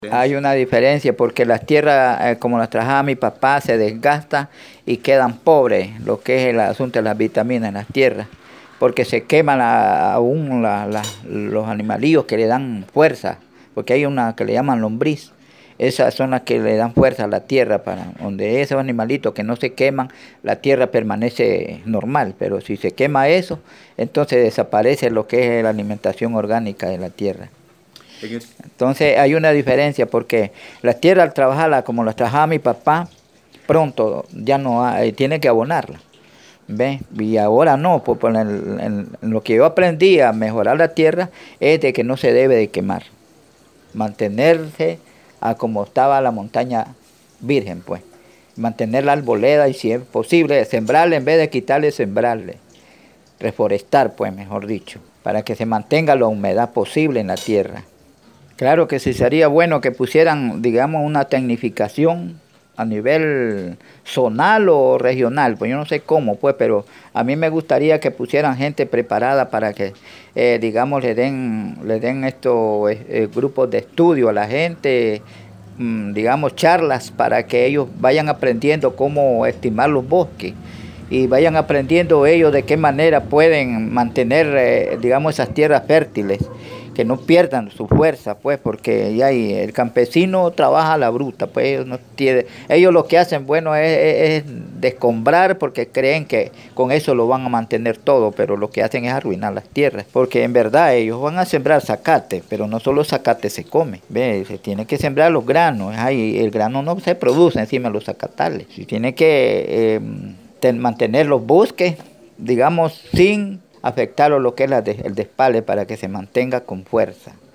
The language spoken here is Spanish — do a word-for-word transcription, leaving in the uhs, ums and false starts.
Hay una diferencia porque las tierras, eh, como las trabajaba mi papá, se desgastan y quedan pobres, lo que es el asunto de las vitaminas en las tierras, porque se queman la- aún la- la- los animalillos que le dan fuerza, porque hay una que le llaman lombriz. Esas son las que le dan fuerza a la tierra, para donde esos animalitos que no se queman, la tierra permanece normal, pero si se quema eso, entonces desaparece lo que es la alimentación orgánica de la tierra. Entonces hay una diferencia porque la tierra al trabajarla como la trabajaba mi papá, pronto ya no hay, tiene que abonarla. ¿Ve? Y ahora no, pues, por el- en, en lo que yo aprendí a mejorar la tierra es de que no se debe de quemar, mantenerse a como estaba la montaña virgen, pues, mantener la arboleda y si es posible sembrarle en vez de quitarle, sembrarle, reforestar, pues, mejor dicho, para que se mantenga la humedad posible en la tierra. Claro que sí sería bueno que pusieran, digamos, una tecnificación a nivel zonal o regional, pues yo no sé cómo, pues, pero a mí me gustaría que pusieran gente preparada para que, eh, digamos, le den, le den estos eh, eh, grupos de estudio a la gente, mm, digamos, charlas para que ellos vayan aprendiendo cómo estimar los bosques y vayan aprendiendo ellos de qué manera pueden mantener, eh, digamos, esas tierras fértiles, que no pierdan su fuerza, pues, porque ya hay, el campesino trabaja a la bruta, pues ellos no tienen, ellos lo que hacen, bueno, es, es, es descombrar porque creen que con eso lo van a mantener todo, pero lo que hacen es arruinar las tierras, porque en verdad ellos van a sembrar zacate, pero no solo zacate se come, ve, se tiene que sembrar los granos, ay, el grano no se produce encima de los zacatales, se tiene que eh, ten, mantener los bosques, digamos, sin afectar lo que es la de, el despale para que se mantenga con fuerza.